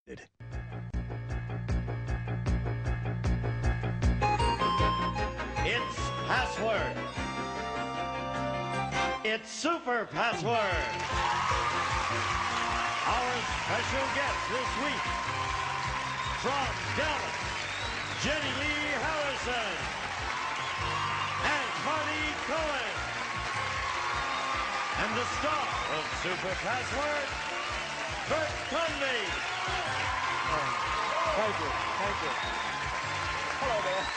It's password. It's super password. Our special guest this week from Dallas, Jenny Lee Harrison and Marty Cohen. And the star of Super Password, Bert Convy. Thank you. Thank you. Hello there.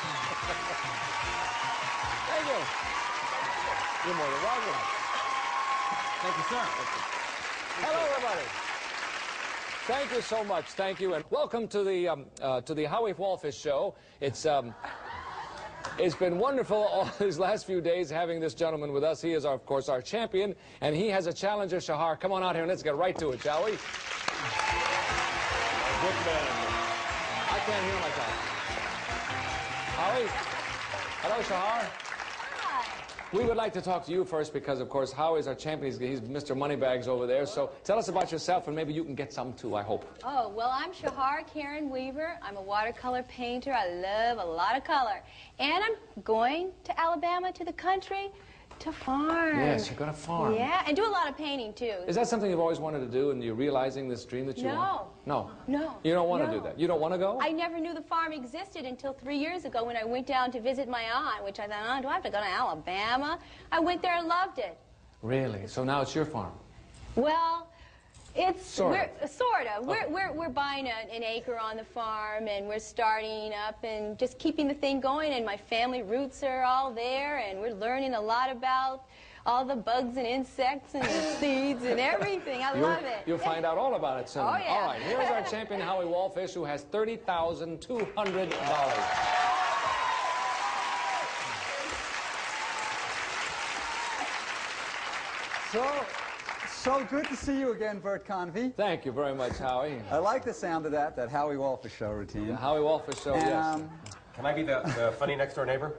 Thank you. You're more than welcome. Thank you, sir. Hello, everybody. Thank you so much. Thank you, and welcome to the Howie Wallfish Show. It's been wonderful all these last few days having this gentleman with us. He is, of course, our champion, and he has a challenger, Shahar. Come on out here and let's get right to it, shall we? Good man. I can't hear myself. Howie? Hello, Shahar. Hi. We would like to talk to you first because, of course, Howie's our champion. He's Mr. Moneybags over there. So tell us about yourself, and maybe you can get some, too, I hope. Oh, well, I'm Shahar Karen Weaver. I'm a watercolor painter. I love a lot of color. And I'm going to Alabama, to the country, to farm. Yes, you're going to farm. Yeah, and do a lot of painting, too. Is that something you've always wanted to do, and you're realizing this dream that you want? No. No. You don't want to do that? You don't want to go? I never knew the farm existed until 3 years ago when I went down to visit my aunt, which I thought, oh, do I have to go to Alabama? I went there and loved it. Really? So now it's your farm? Well, it's sort of. Okay. We're buying an acre on the farm, and we're starting up and just keeping the thing going, and my family roots are all there, and we're learning a lot about all the bugs and insects and seeds and everything. I love it. You'll find out all about it soon. Oh, yeah. All right, here's our champion, Howie Wallfish, who has $30,200. So good to see you again, Bert Convy. Thank you very much, Howie. I like the sound of that Howie Wallfish Show routine. The Howie Wallfish Show, yes. Can I be the funny next-door neighbor?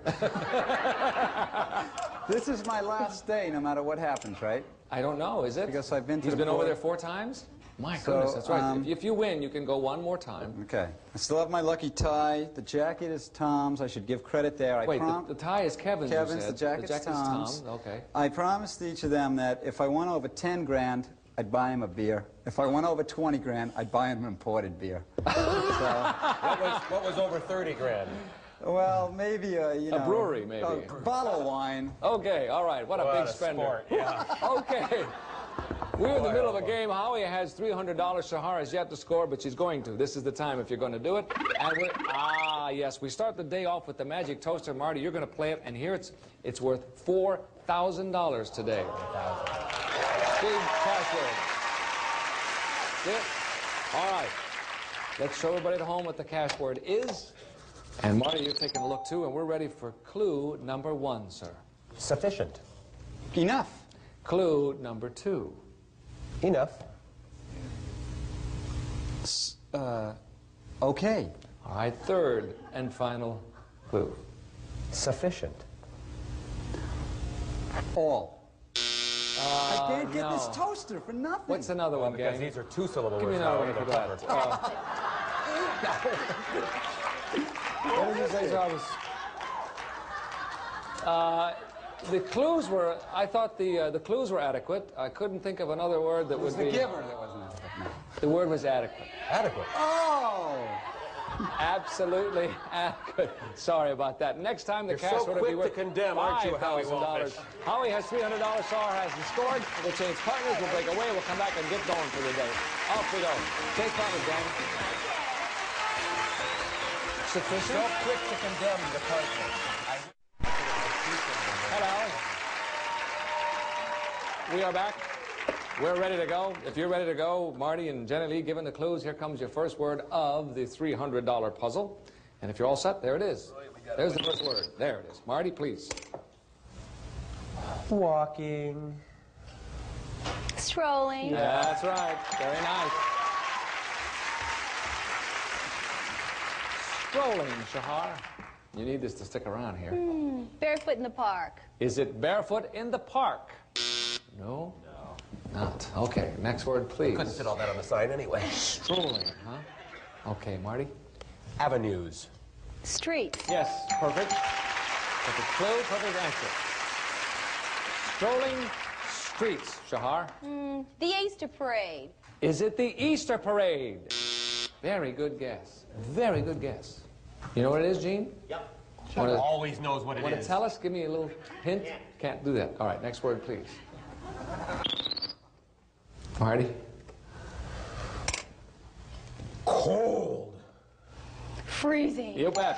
This is my last day, no matter what happens, right? I don't know, is it? Because I've been to He's been over there 4 times? My goodness, that's right. If you win, you can go one more time. Okay. I still have my lucky tie. The jacket is Tom's. I should give credit there. Wait, the tie is Kevin's, Kevin's, you said. the jacket's Tom's. Okay. I promised each of them that if I won over 10 grand, I'd buy him a beer. If I won over 20 grand, I'd buy him an imported beer. What was over 30 grand? Well, maybe, a brewery, maybe. A bottle of wine. Okay, all right. What a big spender. Sport, yeah. Okay. We're in the middle of a game. Howie has $300. Shahar has yet to score, but she's going to. This is the time if you're going to do it. And yes, we start the day off with the magic toaster. Marty, you're going to play it, and here it's worth $4,000 today. Big password. Good. All right. Let's show everybody at home what the cash word is. And Marty, you're taking a look too, and we're ready for clue number 1, sir. Sufficient. Enough. Clue number 2. Enough. Okay. All right, third and final clue. Sufficient. All. I can't get this toaster for nothing. What's another one, Because gang? these are 2-syllable Give me words. another one for that. What did you say, Jarvis? The clues were, I thought the clues were adequate. I couldn't think of another word that would be... It was the giver that wasn't adequate. No. The word was adequate. Adequate. Oh! Absolutely adequate. Sorry about that. Next time the cash would be worth to condemn, aren't you, Howie Wallfish? Howie has $300. Shahar hasn't scored. We'll change partners. We'll break away. We'll come back and get going for the day. Off we go. Change partners, gang. Sufficient? So quick to condemn the partner. Hello. We are back. We're ready to go. If you're ready to go, Marty and Jenny Lee, given the clues, here comes your first word of the $300 puzzle. And if you're all set, there it is. There's the first word. There it is. Marty, please. Walking. Strolling. Yeah, that's right. Very nice. Strolling, Shahar. You need this to stick around here. Barefoot in the park. Is it barefoot in the park? No. Not. Okay, next word, please. Couldn't fit all that on the sign anyway. Strolling, huh? Okay, Marty? Avenues. Street. Yes, perfect. Perfect clue, perfect answer. Strolling streets, Shahar. The Easter Parade. Is it the Easter Parade? Very good guess. Very good guess. You know what it is, Gene? Yep. Wanna- Always knows what it Want to is. tell us? Give me a little hint? Can't do that. All right, next word, please. Marty? Cold. Freezing. You bet.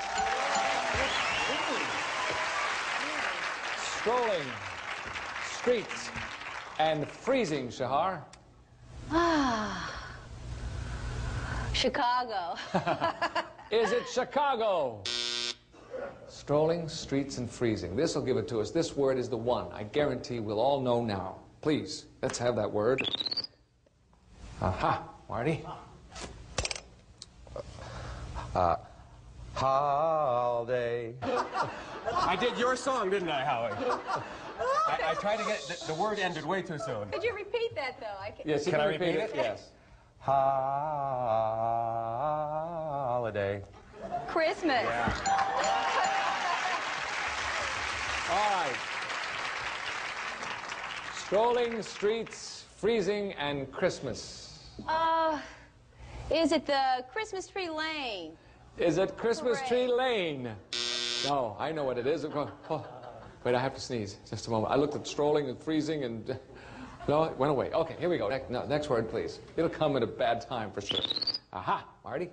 Strolling streets and freezing, Shahar. Chicago. Is it Chicago? Strolling streets and freezing. This will give it to us. This word is the one. I guarantee we'll all know now. Please, let's have that word. Aha, Marty. Holiday. I did your song, didn't I, Howie? I tried to get the word ended way too soon. Could you repeat that, though? Yes, you Can can I repeat repeat it. it? Yes. Holiday. Christmas. All right. Strolling streets, freezing, and Christmas. Is it the Christmas Tree Lane? Is it Christmas Tree Parade. Lane? No, I know what it is. Oh, wait, I have to sneeze. Just a moment. I looked at strolling and freezing and... No, it went away. Okay, here we go. Next word, please. It'll come at a bad time for sure. Aha, Marty.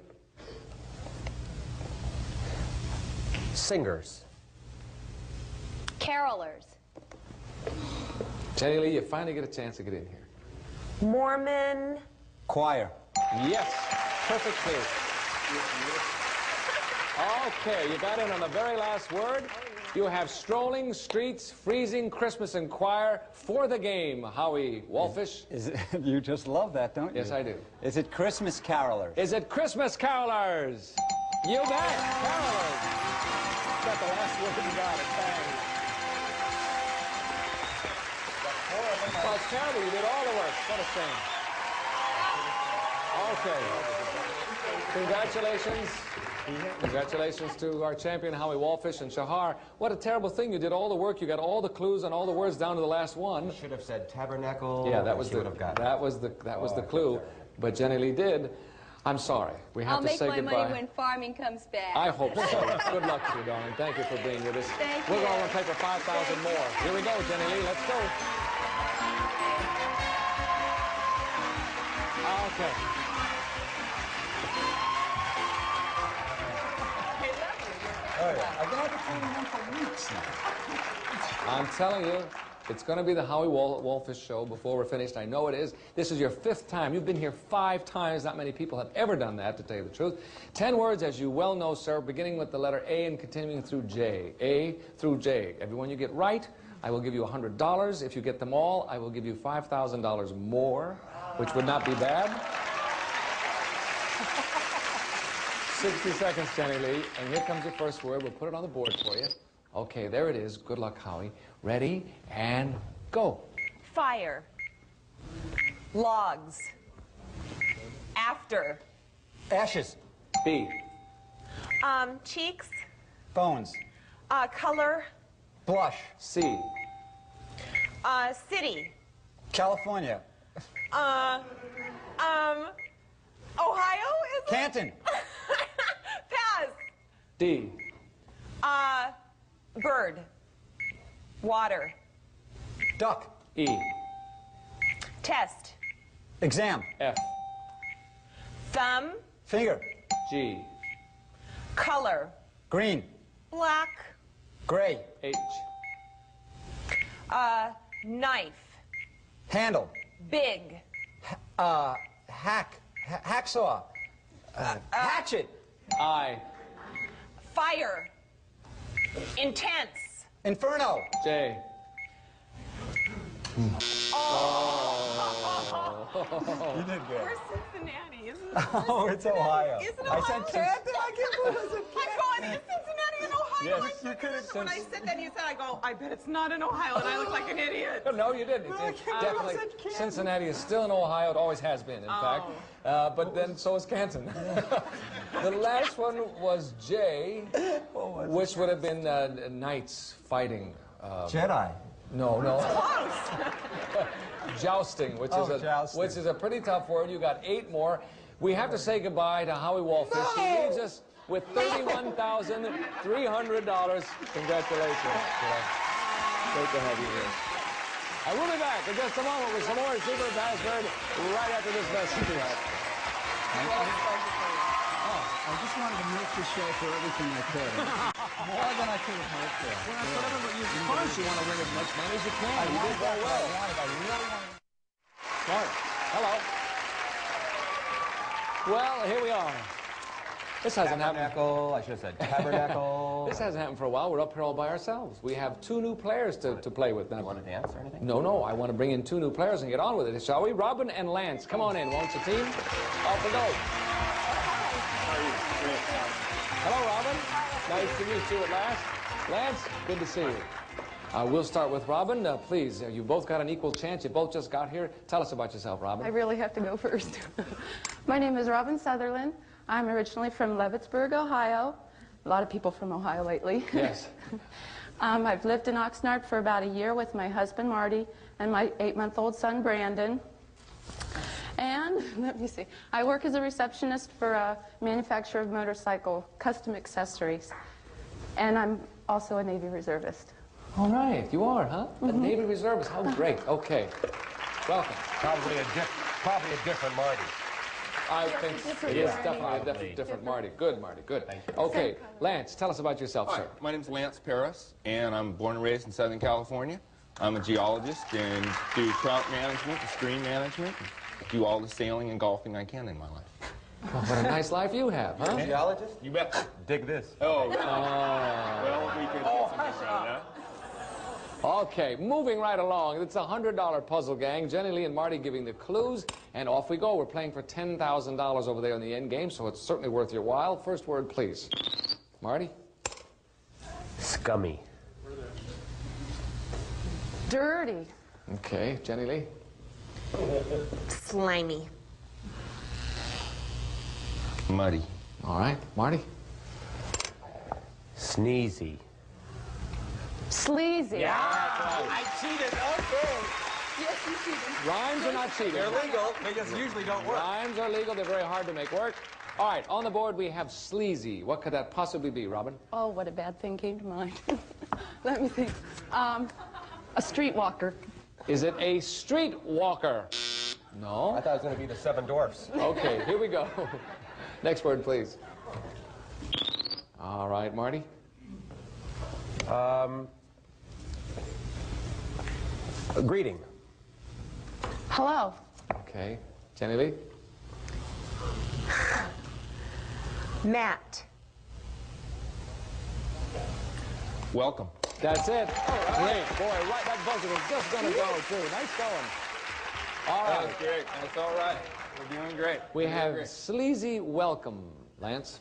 Singers. Carolers. Jenny Lee, you finally get a chance to get in here. Mormon. Choir. Yes, perfect clue. Okay, you got in on the very last word. You have strolling streets, freezing Christmas and choir for the game. Howie Wallfish. You just love that, don't you? Yes, I do. Is it Christmas carolers? Is it Christmas carolers? You bet, carolers. Got the last word, you got it. Bang. Oh, it's terrible. You did all the work. What a shame. Okay. Congratulations. Congratulations to our champion, Howie Wallfish and Shahar. What a terrible thing. You did all the work. You got all the clues and all the words down to the last one. Should have said tabernacle. Yeah, that was She would have got it. that was the clue. But Jenny Lee did. I'm sorry. We have I'll to make say my goodbye. money when farming comes back. I hope so. Good luck to you, darling. Thank you for being with us. Thank We're you. going to play for 5,000 more. Here we go, Jenny Lee. Let's go. Okay. I've been entertaining them for weeks now. I'm telling you, it's going to be the Howie Wallfish show before we're finished. I know it is. This is your 5th time. You've been here 5 times. Not many people have ever done that, to tell you the truth. 10 words, as you well know, sir, beginning with the letter A and continuing through J. A through J. Everyone you get right, I will give you $100. If you get them all, I will give you $5,000 more, which would not be bad. 60 seconds, Jenny Lee. And here comes your first word. We'll put it on the board for you. Okay, there it is. Good luck, Howie. Ready, and go. Fire. Logs. After. Ashes. B. Cheeks. Bones. Color. Blush. C. City. California. Ohio is it? Canton. Pass. D. Bird. Water. Duck. E. Test. Exam. F. Thumb. Finger. G. Color. Green. Black. Gray. H. Knife. Handle. Big. Hacksaw. Hatchet. I. Fire. Intense. Inferno. J. You did good. Where's Cincinnati? Isn't it? Oh, it's Ohio. Isn't I said Ohio? Canton. I can't believe I said I'm going, is Cincinnati in Ohio? Yes. You could have. When I said that, you said, I go, I bet it's not in Ohio, and I look like an idiot. No, you didn't. It's definitely, Cincinnati is still in Ohio. It always has been, in fact. But then so is Canton. The last one was J, which would have been knights fighting. Jedi. No. Jousting, which is a pretty tough word. You got 8 more. We have to say goodbye to Howie Wallfish. He leaves us with $31,300. Congratulations. Great to have you here. I will be back in just a moment with some more Super Password right after this message. I just wanted to milk the show for everything I could. More than I could have hoped for. Well, that's whatever, but of course you want to win as much money as you can. I You did very well. I really wanted. Smart. Hello. Well, here we are. This hasn't happened. Tabernacle. I should have said tabernacle. This hasn't happened for a while. We're up here all by ourselves. We have 2 new players to play with now. You want to dance or anything? No. I want to bring in 2 new players and get on with it, shall we? Robin and Lance, come on in. Won't you, team? Off we go. Hello, Robin. Nice to meet you at last. Lance, good to see you. We'll start with Robin. Please, you both got an equal chance. You both just got here. Tell us about yourself, Robin. I really have to go first. My name is Robin Sutherland. I'm originally from Leavittsburg, Ohio. A lot of people from Ohio lately. Yes. I've lived in Oxnard for about a year with my husband, Marty, and my 8-month-old son, Brandon. And, let me see, I work as a receptionist for a manufacturer of motorcycle custom accessories. And I'm also a Navy reservist. All right, you are, huh? A Navy reservist. How great. Okay. Welcome. Probably a different Marty. I think it is definitely a different Marty. Good, Marty. Good. Thank you. Okay, Lance, tell us about yourself, Hi, sir. my name is Lance Paris, and I'm born and raised in Southern California. I'm a geologist and do trout management and stream management. Do all the sailing and golfing I can in my life. Well, what a nice life you have, huh? Geologist? You bet. Dig this. Oh, well, we could get something around that. Okay, moving right along. It's a $100 puzzle gang. Jenny Lee and Marty giving the clues, and off we go. We're playing for $10,000 over there in the end game, so it's certainly worth your while. First word, please. Marty? Scummy. Dirty. Okay, Jenny Lee? Slimy. Muddy. All right, Marty? Sneezy. Sleazy. I cheated. Okay. Yes, you cheated. Rhymes are not cheating. They're legal. They just usually don't work. Rhymes are legal. They're very hard to make work. All right, on the board we have sleazy. What could that possibly be, Robin? Oh, what a bad thing came to mind. Let me think. A streetwalker. Is it a street walker? No. I thought it was going to be the 7 Dwarfs. Okay, here we go. Next word, please. All right, Marty? A greeting. Hello. Okay. Jenny Lee? Matt. Welcome. That's it. Great. Boy, right, that buzzer was just going to go, too. Nice going. All That right. was great. That's all right. We're doing great. We have sleazy welcome, Lance.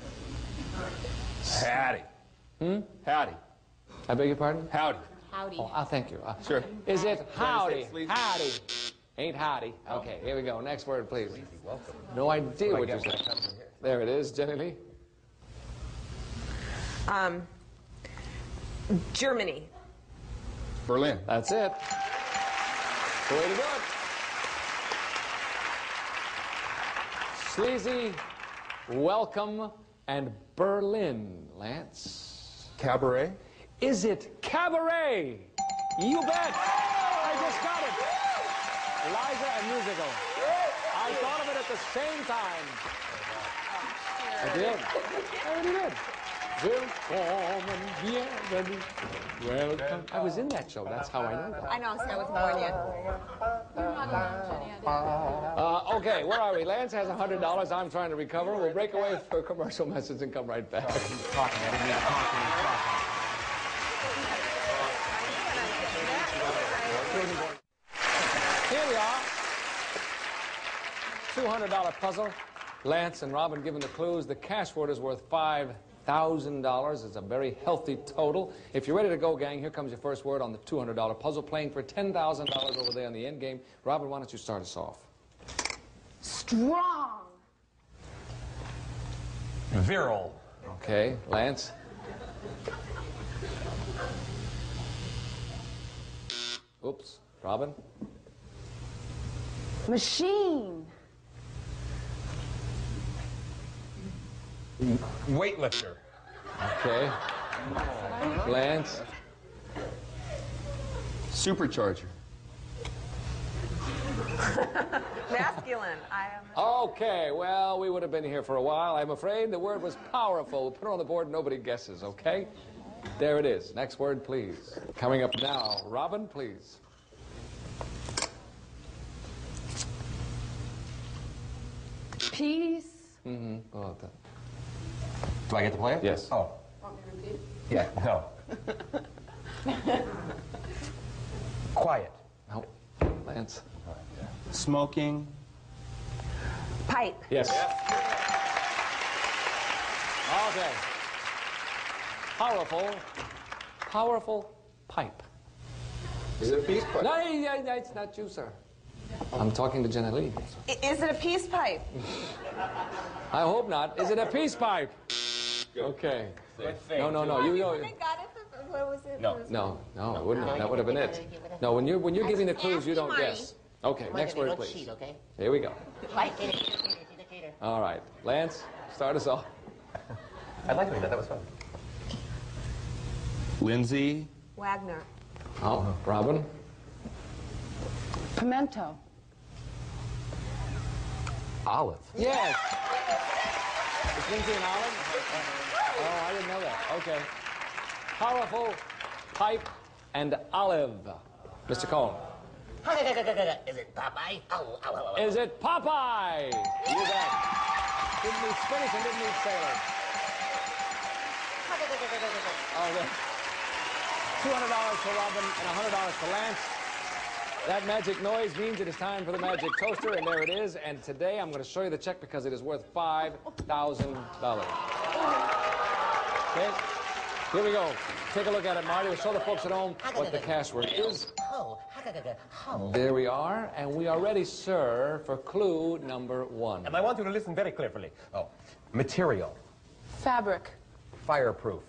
Howdy. Howdy. I beg your pardon? Howdy. Howdy. Oh, thank you. Sure. Is it howdy? sleazy? Howdy. Ain't howdy. Okay, here we go. Next word, please. No idea what you're saying. There it is, Jenny Lee. Germany. Berlin. That's it. The way to do it. Sleazy, welcome, and Berlin, Lance. Cabaret. Is it cabaret? You bet. I just got it. Liza and musical. I thought of it at the same time. I did. I already did. Welcome. I was in that show. That's how I know that. I know, so I wasn't born yet. Okay, where are we? Lance has $100. I'm trying to recover. We'll break away for a commercial message and come right back. Here we are. $200 puzzle. Lance and Robin given the clues. The cash word is worth $5,000. $5,000. It's a very healthy total. If you're ready to go, gang, here comes your first word on the $200 puzzle, playing for $10,000 over there in the end game. Robin, why don't you start us off? Strong. Virile. Okay, Lance? Oops, Robin? Machine. Weightlifter. Okay. Lance? Supercharger. Masculine. I am. Okay, well, we would have been here for a while. I'm afraid the word was powerful. Put it on the board, nobody guesses, okay? There it is. Next word, please. Coming up now, Robin, please. Peace. Mm-hmm. Oh, Do I get to play it? yes. Oh. Yeah, no. Quiet. No. Lance? Smoking. Pipe. Yes. Okay. Powerful pipe. Is it a peace pipe? No, it's not you, sir. I'm talking to Jenna Lee. Is it a peace pipe? I hope not. Is it a peace pipe? Okay. No. You know. got it. What was it? No. No, it wouldn't. That would have been it. No, when you're giving the clues, you don't guess. Okay, next word, please. Cheat, okay? Here we go. Right. All right, Lance, start us off. I'd like to do that. That was fun. Lindsay. Wagner. Oh, Robin. Pimento. Olive. Yes. Is Lindsay an olive? Oh, I didn't know that. Okay. Powerful pipe and olive. Mr. Cohn. Is it Popeye? Oh. Is it Popeye? You bet. Didn't need spinach and didn't need sailor. Okay. $200 for Robin and $100 for Lance. That magic noise means it is time for the magic toaster, and there it is. And today I'm going to show you the check because it is worth $5,000. Okay? Here we go. Take a look at it, Marty. We'll show the folks at home what the cash word is. There we are, and we are ready, sir, for clue number 1. And I want you to listen very carefully. Oh. Material. Fabric. Fireproof.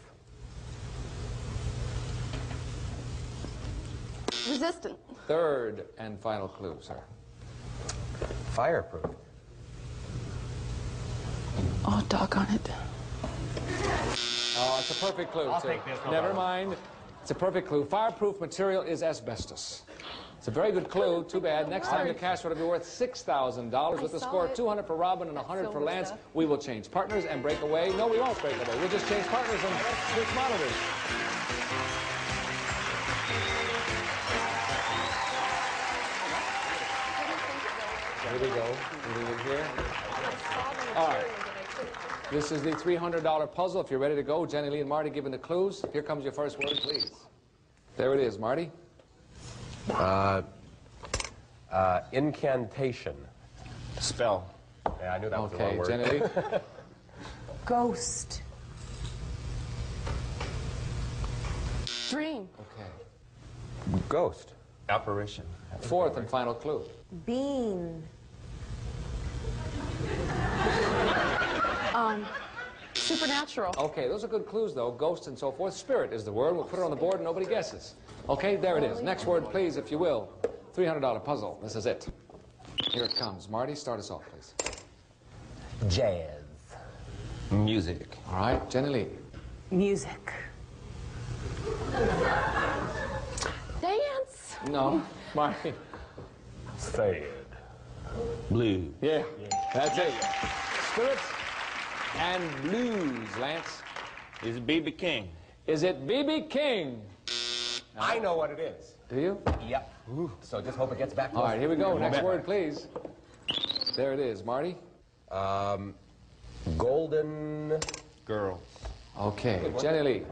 Resistant. Third and final clue, sir. Fireproof. Oh, doggone it. Oh, it's a perfect clue, I'll sir. take this, no Never problem. mind. It's a perfect clue. Fireproof material is asbestos. It's a very good clue. Too bad. Next time the cash would be worth $6,000 with the score of 200 for Robin and 100 for Lance. We will change partners and break away. No, we won't break away. We'll just change partners and switch monitors. Here we go. Moving here. All right. This is the $300 puzzle. If you're ready to go, Jenny Lee and Marty giving the clues. Here comes your first word, please. There it is, Marty. Incantation. Spell. Yeah, I knew that was the Okay, wrong word. Jenny Lee. Ghost. Dream. Okay. Ghost. Apparition. Fourth and final clue. Bean. Supernatural. Okay, those are good clues, though. Ghost and so forth. Spirit is the word. We'll put it on the board and nobody guesses. Okay, there it is. Next word, please, if you will. $300 puzzle. This is it. Here it comes. Marty, start us off, please. Jazz. Music. All right, Jenny Lee. Music. Dance. No, Marty. Sad. Blue. Yeah, that's it. Spirits and blues, Lance. Is it B.B. King? Is it B.B. King? I know what it is. Do you? Yep. So just hope it gets back to All us. right, here we go. Next Momentum. word, please. There it is. Marty? Golden. Girl. Okay, Jenny Lee.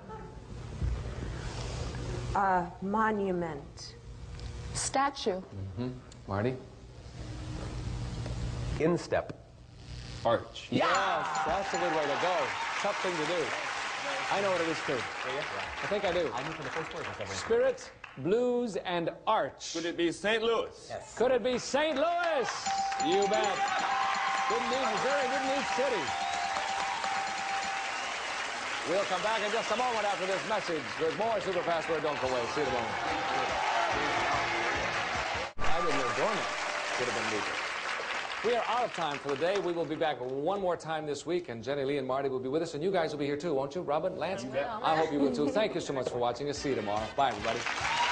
Monument. Statue. Marty? Instep. arch. Yes, that's a good way to go. Tough thing to do. I know what it is, too. I think I do. I knew for the first word. Spirit, blues, and arch. Could it be St. Louis? Yes. Could it be St. Louis? You bet. Didn't need Missouri, didn't need City. We'll come back in just a moment after this message. There's more Super Fast Word. Don't go away. See you in a moment. I didn't know doormat would have been legal. We are out of time for the day. We will be back one more time this week, and Jenny Lee and Marty will be with us, and you guys will be here too, won't you? Robin, Lance? I hope you will too. Thank you so much for watching us. See you tomorrow. Bye, everybody.